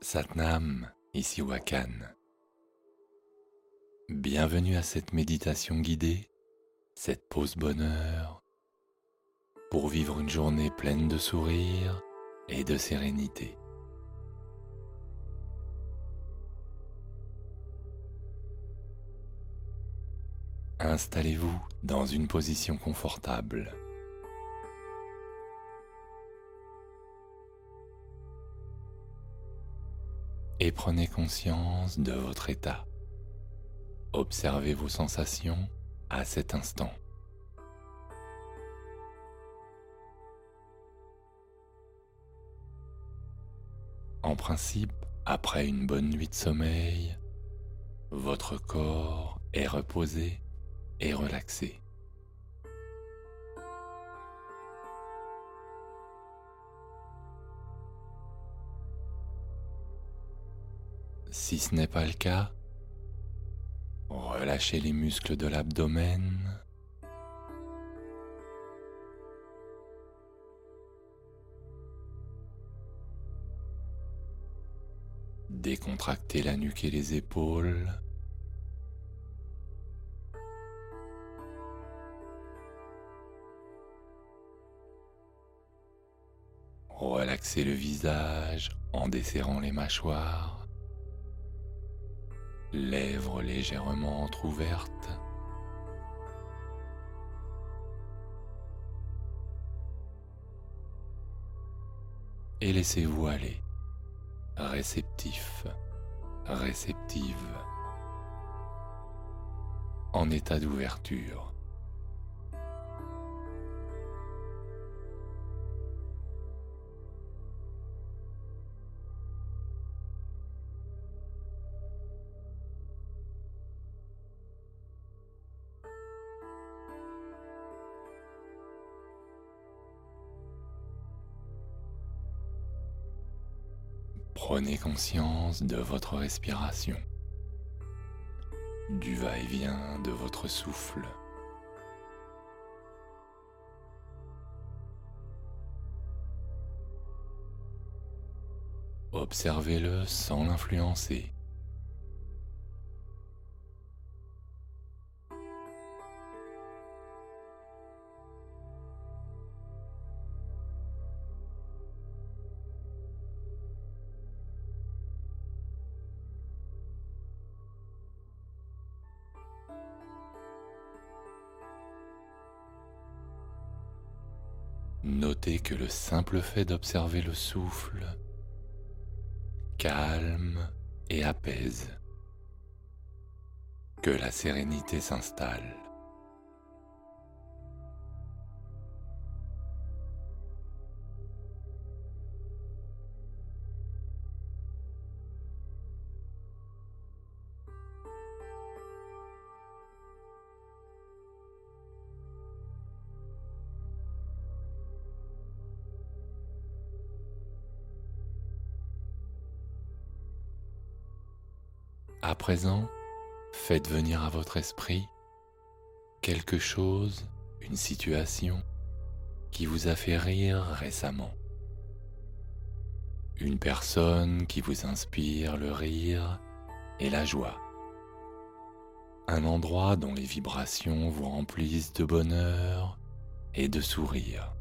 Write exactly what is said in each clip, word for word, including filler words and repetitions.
Satnam, ici Wakan. Bienvenue à cette méditation guidée, cette pause bonheur, pour vivre une journée pleine de sourires et de sérénité. Installez-vous dans une position confortable. Et prenez conscience de votre état. Observez vos sensations à cet instant. En principe, après une bonne nuit de sommeil, votre corps est reposé et relaxé. Si ce n'est pas le cas, relâchez les muscles de l'abdomen, décontractez la nuque et les épaules, relaxez le visage en desserrant les mâchoires, lèvres légèrement entr'ouvertes, et laissez-vous aller, réceptif, réceptive, en état d'ouverture. Prenez conscience de votre respiration, du va-et-vient de votre souffle. Observez-le sans l'influencer. Notez que le simple fait d'observer le souffle calme et apaise, que la sérénité s'installe. À présent, faites venir à votre esprit quelque chose, une situation qui vous a fait rire récemment. Une personne qui vous inspire le rire et la joie. Un endroit dont les vibrations vous remplissent de bonheur et de sourire.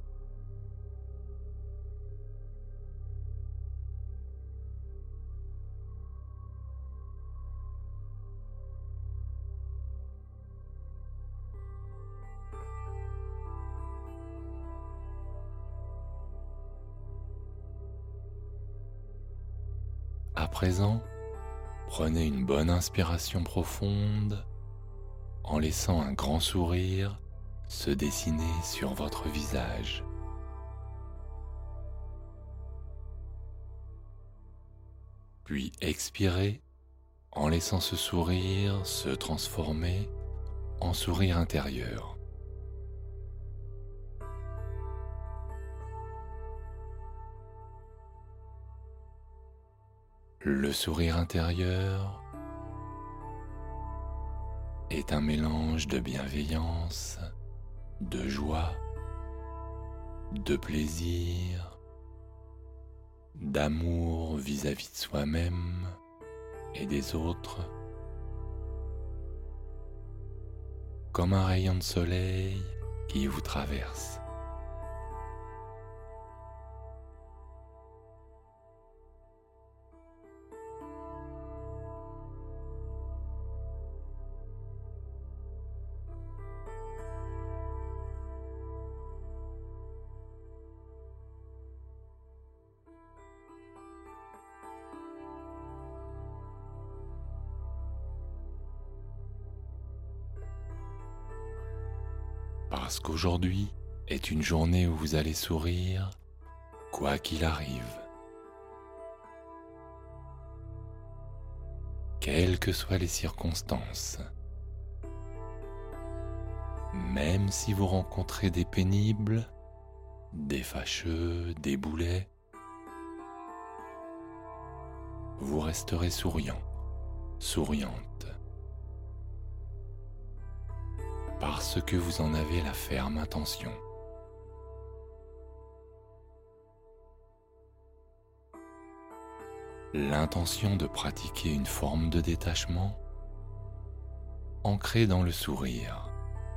À présent, prenez une bonne inspiration profonde en laissant un grand sourire se dessiner sur votre visage. Puis expirez en laissant ce sourire se transformer en sourire intérieur. Le sourire intérieur est un mélange de bienveillance, de joie, de plaisir d'amour vis-à-vis de soi-même et des autres, comme un rayon de soleil qui vous traverse. Parce qu'aujourd'hui est une journée où vous allez sourire, quoi qu'il arrive. Quelles que soient les circonstances. Même si vous rencontrez des pénibles, des fâcheux, des boulets, vous resterez souriant, souriante. Parce que vous en avez la ferme intention. L'intention de pratiquer une forme de détachement ancrée dans le sourire.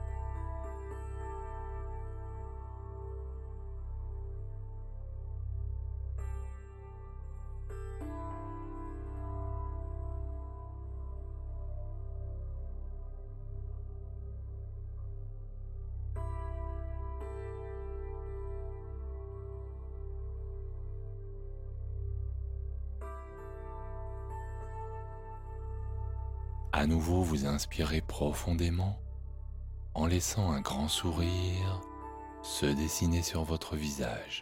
À nouveau, vous inspirez profondément en laissant un grand sourire se dessiner sur votre visage.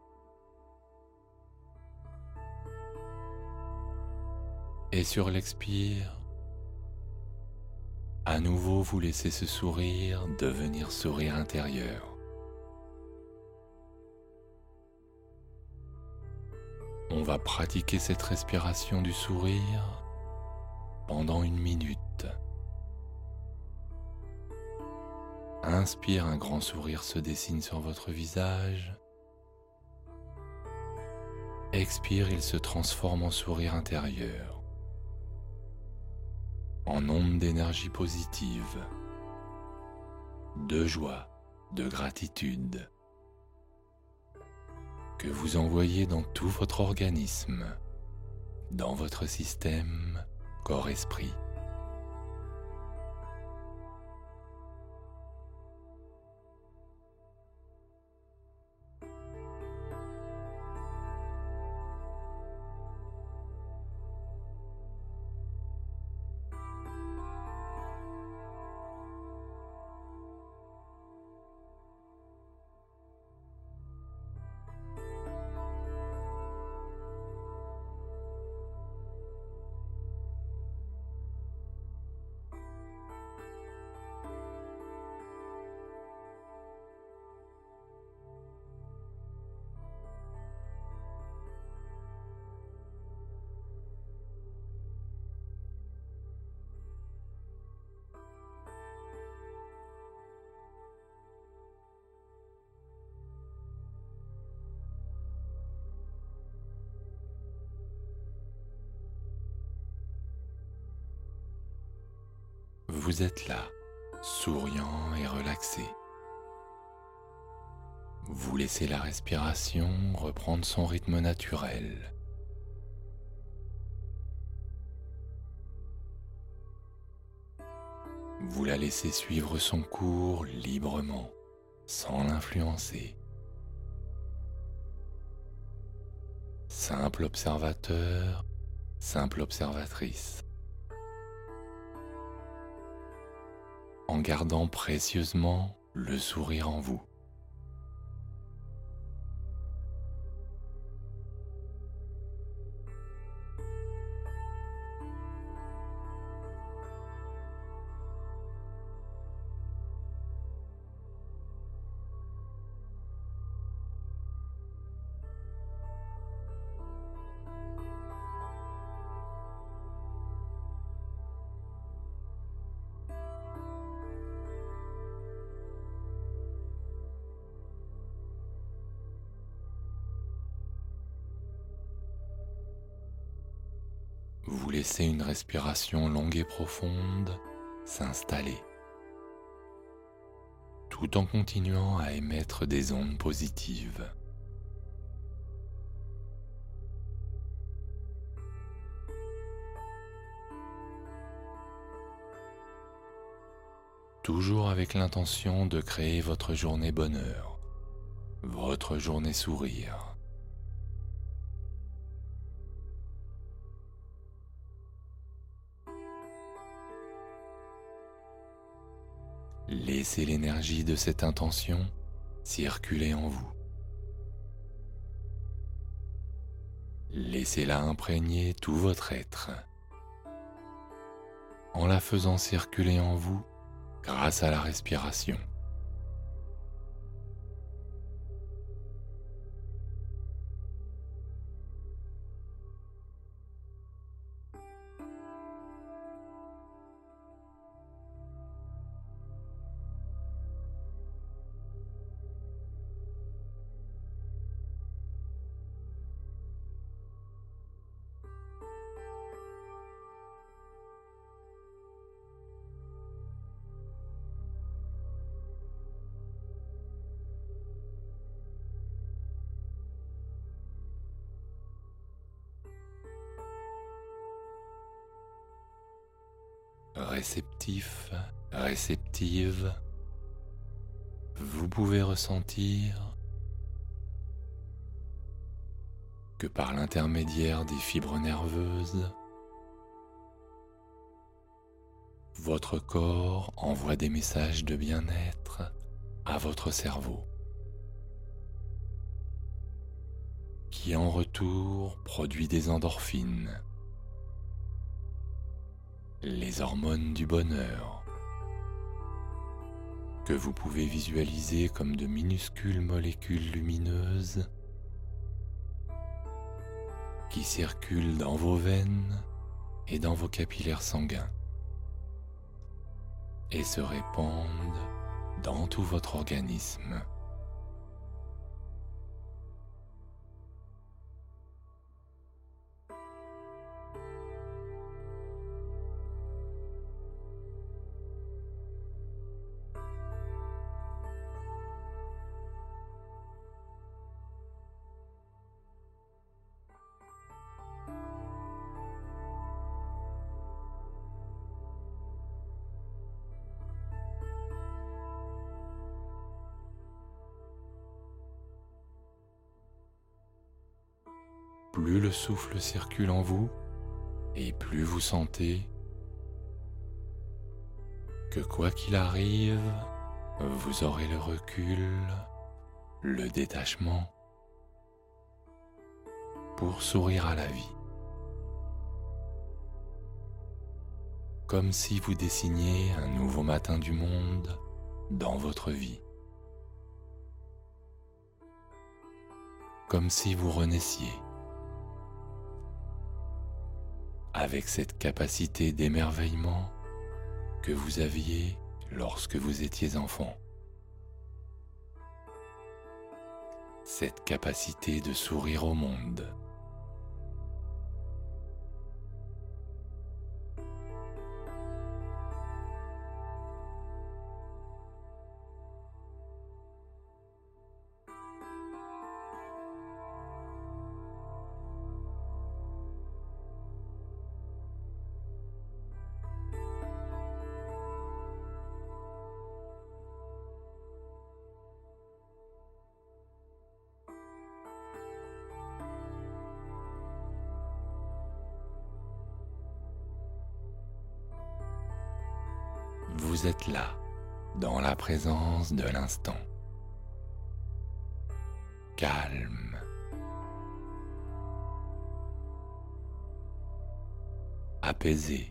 Et sur l'expire, à nouveau vous laissez ce sourire devenir sourire intérieur. On va pratiquer cette respiration du sourire pendant une minute. Inspire, un grand sourire se dessine sur votre visage. Expire, il se transforme en sourire intérieur, en onde d'énergie positive, de joie, de gratitude, que vous envoyez dans tout votre organisme, dans votre système corps-esprit. Vous êtes là, souriant et relaxé. Vous laissez la respiration reprendre son rythme naturel. Vous la laissez suivre son cours librement, sans l'influencer. Simple observateur, simple observatrice. En gardant précieusement le sourire en vous. vous laissez une respiration longue et profonde s'installer, tout en continuant à émettre des ondes positives. Toujours avec l'intention de créer votre journée bonheur, votre journée sourire. Laissez l'énergie de cette intention circuler en vous. Laissez-la imprégner tout votre être, en la faisant circuler en vous grâce à la respiration. Réceptif, réceptive, vous pouvez ressentir que par l'intermédiaire des fibres nerveuses, votre corps envoie des messages de bien-être à votre cerveau, qui en retour produit des endorphines, les hormones du bonheur, que vous pouvez visualiser comme de minuscules molécules lumineuses qui circulent dans vos veines et dans vos capillaires sanguins et se répandent dans tout votre organisme. Plus le souffle circule en vous, et plus vous sentez que quoi qu'il arrive, vous aurez le recul, le détachement pour sourire à la vie. Comme si vous dessiniez un nouveau matin du monde dans votre vie. Comme si vous renaissiez. Avec cette capacité d'émerveillement que vous aviez lorsque vous étiez enfant. Cette capacité de sourire au monde. Vous êtes là, dans la présence de l'instant. Calme. Apaisé.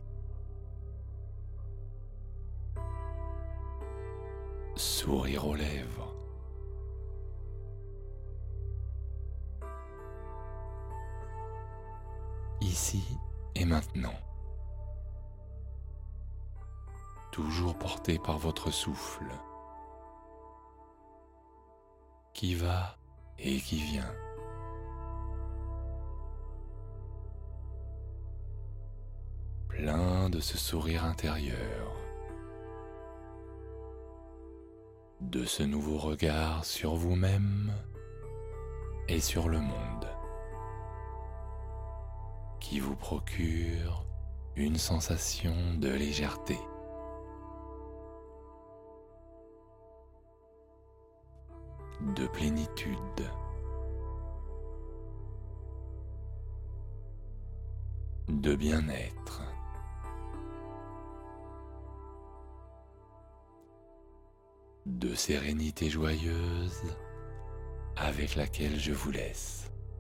Sourire aux lèvres. Ici et maintenant. Toujours porté par votre souffle, qui va et qui vient. besoin de ce sourire intérieur, de ce nouveau regard sur vous-même et sur le monde, qui vous procure une sensation de légèreté. De plénitude. De bien-être. De sérénité joyeuse avec laquelle je vous laisse.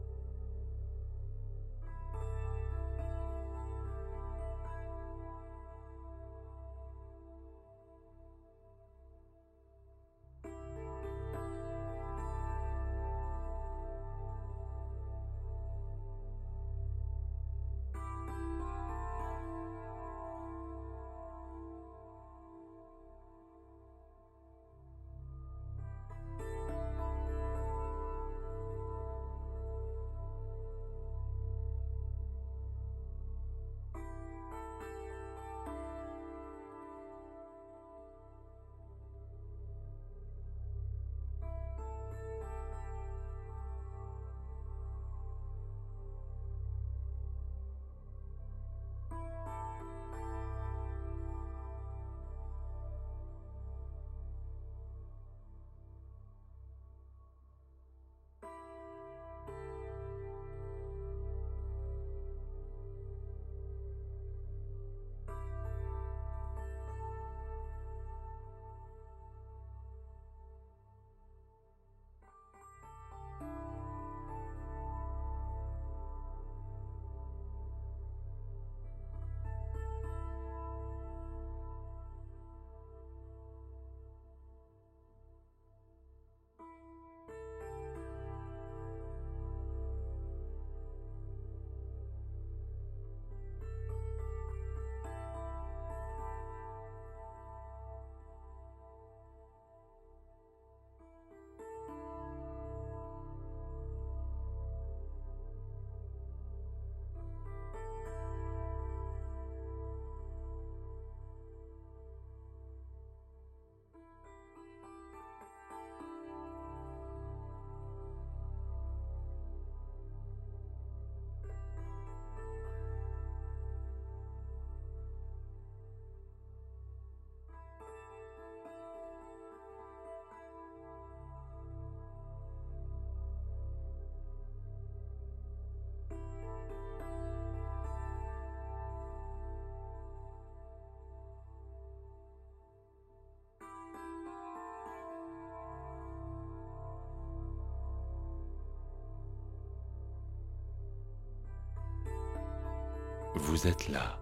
Vous êtes là,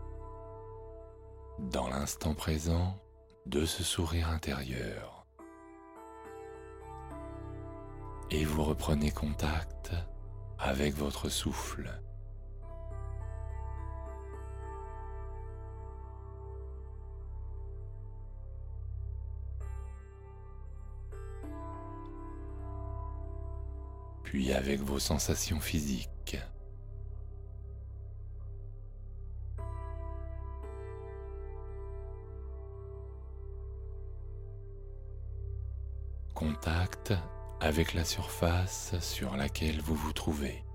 dans l'instant présent de ce sourire intérieur. Et vous reprenez contact avec votre souffle. Puis avec vos sensations physiques. Contact avec la surface sur laquelle vous vous trouvez.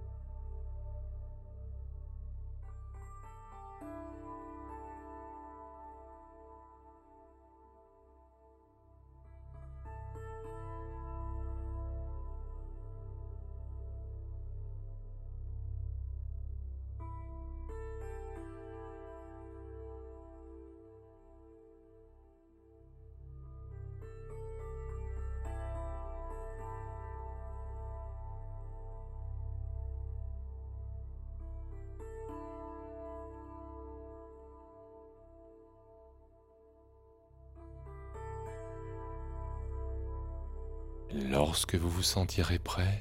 Lorsque vous vous sentirez prêt,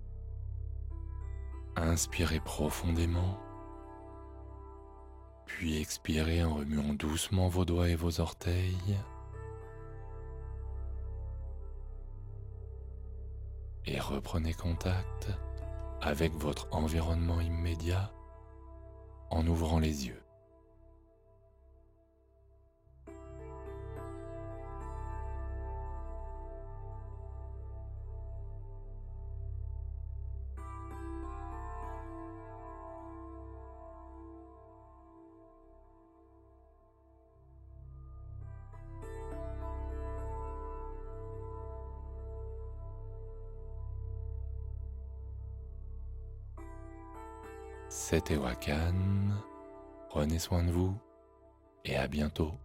inspirez profondément, puis expirez en remuant doucement vos doigts et vos orteils, et reprenez contact avec votre environnement immédiat en ouvrant les yeux. C'était Wakan, prenez soin de vous et à bientôt.